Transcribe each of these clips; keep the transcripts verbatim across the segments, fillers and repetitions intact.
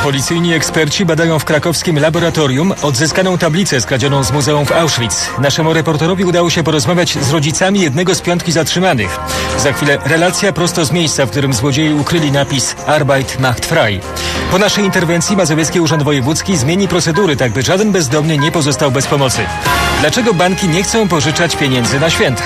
Policyjni eksperci badają w krakowskim laboratorium odzyskaną tablicę skradzioną z muzeum w Auschwitz. Naszemu reporterowi udało się porozmawiać z rodzicami jednego z piątki zatrzymanych. Za chwilę relacja prosto z miejsca, w którym złodzieje ukryli napis Arbeit macht frei. Po naszej interwencji Mazowiecki Urząd Wojewódzki zmieni procedury, tak by żaden bezdomny nie pozostał bez pomocy. Dlaczego banki nie chcą pożyczać pieniędzy na święta?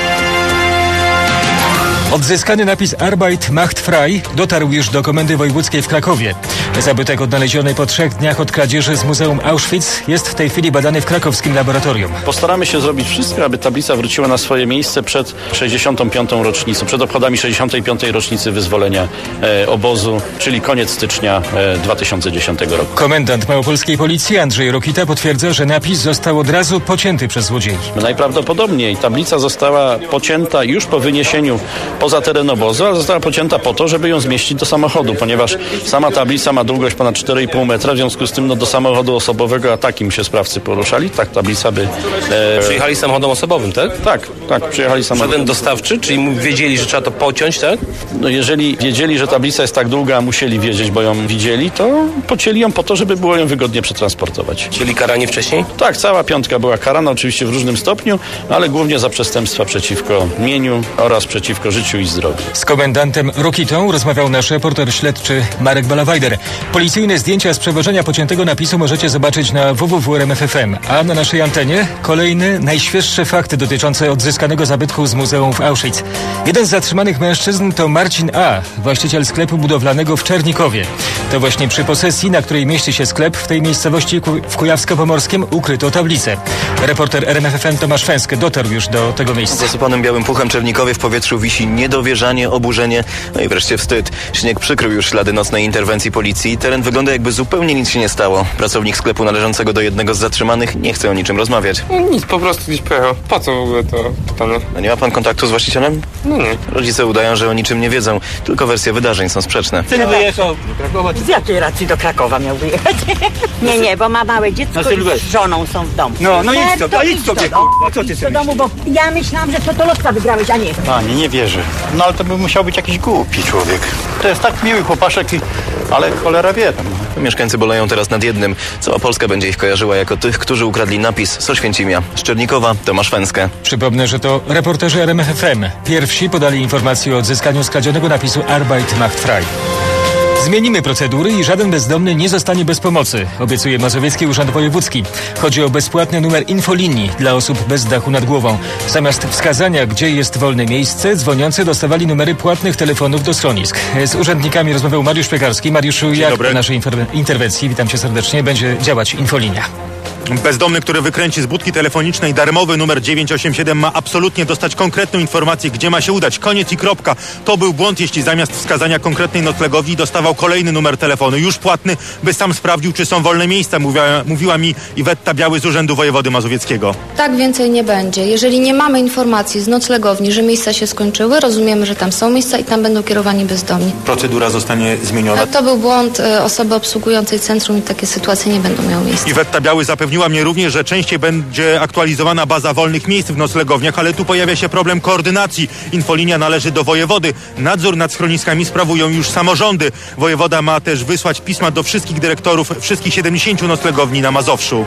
Odzyskany napis Arbeit macht frei dotarł już do Komendy Wojewódzkiej w Krakowie. Zabytek odnaleziony po trzech dniach od kradzieży z Muzeum Auschwitz jest w tej chwili badany w krakowskim laboratorium. Postaramy się zrobić wszystko, aby tablica wróciła na swoje miejsce przed sześćdziesiątą piątą rocznicą, przed obchodami sześćdziesiątej piątej rocznicy wyzwolenia e, obozu, czyli koniec stycznia e, dwa tysiące dziesiątego roku. Komendant małopolskiej policji Andrzej Rokita potwierdza, że napis został od razu pocięty przez złodziei. Najprawdopodobniej tablica została pocięta już po wyniesieniu poza teren obozu, a została pocięta po to, żeby ją zmieścić do samochodu, ponieważ sama tablica ma długość ponad cztery i pół metra, w związku z tym no, do samochodu osobowego, a takim się sprawcy poruszali, tak tablica by... E... Przyjechali samochodem osobowym, tak? Tak, tak, przyjechali samochodem. Żaden dostawczy, czyli wiedzieli, że trzeba to pociąć, tak? No jeżeli wiedzieli, że tablica jest tak długa, a musieli wiedzieć, bo ją widzieli, to pocięli ją po to, żeby było ją wygodnie przetransportować. Byli karani wcześniej? Tak, cała piątka była karana, oczywiście w różnym stopniu, ale głównie za przestępstwa przeciwko mieniu oraz przeciwko życiu i zdrowiu. Z komendantem Rokitą rozmawiał nasz reporter śledczy Marek Balawajder. Policyjne zdjęcia z przewożenia pociętego napisu możecie zobaczyć na w w w kropka r m f f m, a na naszej antenie kolejne, najświeższe fakty dotyczące odzyskanego zabytku z muzeum w Auschwitz. Jeden z zatrzymanych mężczyzn to Marcin A., właściciel sklepu budowlanego w Czernikowie. To właśnie przy posesji, na której mieści się sklep, w tej miejscowości w Kujawsko-Pomorskiem ukryto tablicę. Reporter R M F F M Tomasz Fęsk dotarł już do tego miejsca. W zasypanym białym puchem Czernikowie w powietrzu wisi niedowierzanie, oburzenie, no i wreszcie wstyd. Śnieg przykrył już ślady nocnej interwencji policji. Teren wygląda, jakby zupełnie nic się nie stało. Pracownik sklepu należącego do jednego z zatrzymanych nie chce o niczym rozmawiać. Nic, po prostu gdzieś pojechał. Po co w ogóle to panu? A nie ma pan kontaktu z właścicielem? No nie. Rodzice udają, że o niczym nie wiedzą. Tylko wersje wydarzeń są sprzeczne. Syn wyjechał do Krakowa. Z jakiej racji do Krakowa miał wyjechać? Nie, nie, bo ma małe dziecko i z żoną są w domu. No, no idź sobie, to idź sobie, a co ty sobie do domu, bo ja myślałam, że to to lotka wygrałeś, a nie. Pani, nie wierzę. No ale to by musiał być jakiś głupi człowiek. To jest tak miły chłopaszek, i... ale cholera wie tam. Mieszkańcy boleją teraz nad jednym. Cała Polska będzie ich kojarzyła jako tych, którzy ukradli napis z Oświęcimia. Z Czernikowa Tomasz Fęskę. Przypomnę, że to reporterzy R M F F M. Pierwsi podali informację o odzyskaniu skradzionego napisu Arbeit macht frei. Zmienimy procedury i żaden bezdomny nie zostanie bez pomocy, obiecuje Mazowiecki Urząd Wojewódzki. Chodzi o bezpłatny numer infolinii dla osób bez dachu nad głową. Zamiast wskazania, gdzie jest wolne miejsce, dzwoniący dostawali numery płatnych telefonów do schronisk. Z urzędnikami rozmawiał Mariusz Piekarski. Mariuszu, jak po naszej infer- interwencji, witam cię serdecznie, będzie działać infolinia? Bezdomny, który wykręci z budki telefonicznej darmowy numer dziewięć osiem siedem ma absolutnie dostać konkretną informację, gdzie ma się udać. Koniec i kropka. To był błąd, jeśli zamiast wskazania konkretnej noclegowni dostawał kolejny numer telefonu, już płatny, by sam sprawdził, czy są wolne miejsca, mówiła, mówiła mi Iwetta Biały z Urzędu Wojewody Mazowieckiego. Tak więcej nie będzie. Jeżeli nie mamy informacji z noclegowni, że miejsca się skończyły, rozumiemy, że tam są miejsca i tam będą kierowani bezdomni. Procedura zostanie zmieniona. To był błąd osoby obsługującej centrum i takie sytuacje nie będą miały miejsca. Iwetta Biały zapewniła mnie również, że częściej będzie aktualizowana baza wolnych miejsc w noclegowniach, ale tu pojawia się problem koordynacji. Infolinia należy do wojewody. Nadzór nad schroniskami sprawują już samorządy. Wojewoda ma też wysłać pisma do wszystkich dyrektorów wszystkich siedemdziesięciu noclegowni na Mazowszu.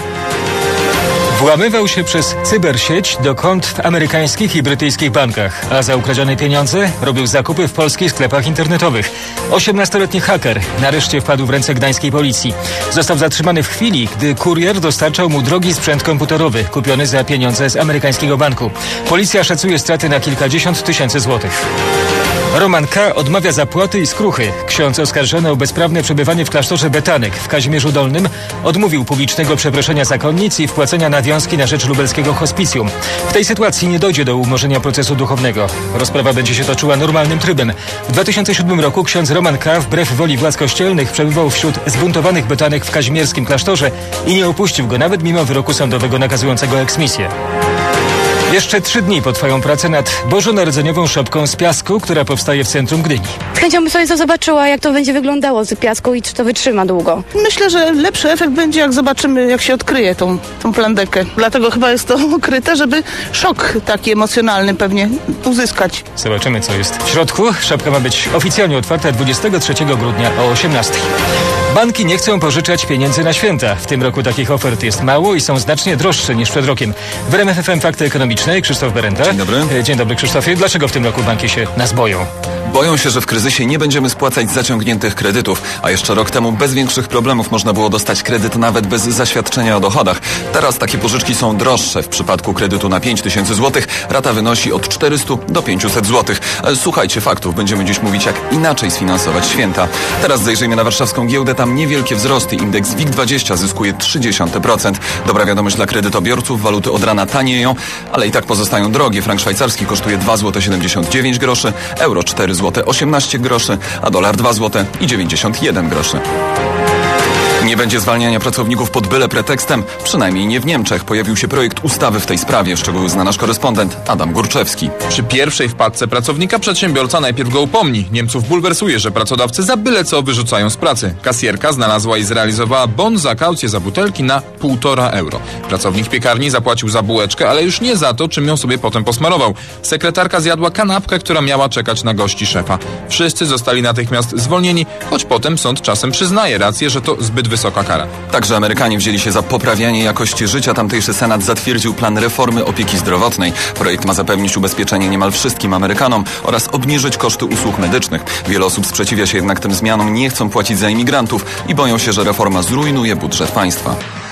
Włamywał się przez cybersieć do kont w amerykańskich i brytyjskich bankach, a za ukradzione pieniądze robił zakupy w polskich sklepach internetowych. osiemnastoletni haker nareszcie wpadł w ręce gdańskiej policji. Został zatrzymany w chwili, gdy kurier dostarczał mu drogi sprzęt komputerowy, kupiony za pieniądze z amerykańskiego banku. Policja szacuje straty na kilkadziesiąt tysięcy złotych. Roman K. odmawia zapłaty i skruchy. Ksiądz oskarżony o bezprawne przebywanie w klasztorze Betanek w Kazimierzu Dolnym odmówił publicznego przeproszenia zakonnic i wpłacenia nawiązki na rzecz lubelskiego hospicjum. W tej sytuacji nie dojdzie do umorzenia procesu duchownego. Rozprawa będzie się toczyła normalnym trybem. W dwa tysiące siódmym roku ksiądz Roman K. wbrew woli władz kościelnych przebywał wśród zbuntowanych Betanek w kazimierskim klasztorze i nie opuścił go nawet mimo wyroku sądowego nakazującego eksmisję. Jeszcze trzy dni potrwają prace nad bożonarodzeniową szopką z piasku, która powstaje w centrum Gdyni. Z chęcią bym sobie to zobaczyła, jak to będzie wyglądało z piasku i czy to wytrzyma długo. Myślę, że lepszy efekt będzie, jak zobaczymy, jak się odkryje tą, tą plandekę. Dlatego chyba jest to ukryte, żeby szok taki emocjonalny pewnie uzyskać. Zobaczymy, co jest w środku. Szopka ma być oficjalnie otwarta dwudziestego trzeciego grudnia o osiemnastej. Banki nie chcą pożyczać pieniędzy na święta. W tym roku takich ofert jest mało i są znacznie droższe niż przed rokiem. W R M F F M Fakty Ekonomiczne Krzysztof Berenda. Dzień dobry. Dzień dobry, Krzysztofie. Dlaczego w tym roku banki się nas boją? Boją się, że w kryzysie nie będziemy spłacać zaciągniętych kredytów, a jeszcze rok temu bez większych problemów można było dostać kredyt nawet bez zaświadczenia o dochodach. Teraz takie pożyczki są droższe. W przypadku kredytu na pięć tysięcy złotych rata wynosi od czterysta do pięciuset złotych. Słuchajcie faktów, będziemy dziś mówić, jak inaczej sfinansować święta. Teraz zajrzyjmy na warszawską giełdę, tam niewielkie wzrosty. Indeks WIG dwadzieścia zyskuje trzy dziesiąte procent. Dobra wiadomość dla kredytobiorców, waluty od rana tanieją, ale i tak pozostają drogie. Frank szwajcarski kosztuje dwa złote siedemdziesiąt dziewięć groszy, euro cztery złote osiemnaście groszy, a dolar dwa złote dziewięćdziesiąt jeden groszy. Nie będzie zwalniania pracowników pod byle pretekstem, przynajmniej nie w Niemczech. Pojawił się projekt ustawy w tej sprawie. Szczegóły zna nasz korespondent Adam Górczewski. Przy pierwszej wpadce pracownika przedsiębiorca najpierw go upomni. Niemców bulwersuje, że pracodawcy za byle co wyrzucają z pracy. Kasjerka znalazła i zrealizowała bon za kaucję za butelki na półtora euro. Pracownik piekarni zapłacił za bułeczkę, ale już nie za to, czym ją sobie potem posmarował. Sekretarka zjadła kanapkę, która miała czekać na gości szefa. Wszyscy zostali natychmiast zwolnieni, choć potem sąd czasem przyznaje rację, że to zbyt wysoka kara. Także Amerykanie wzięli się za poprawianie jakości życia. Tamtejszy Senat zatwierdził plan reformy opieki zdrowotnej. Projekt ma zapewnić ubezpieczenie niemal wszystkim Amerykanom oraz obniżyć koszty usług medycznych. Wiele osób sprzeciwia się jednak tym zmianom, nie chcą płacić za imigrantów i boją się, że reforma zrujnuje budżet państwa.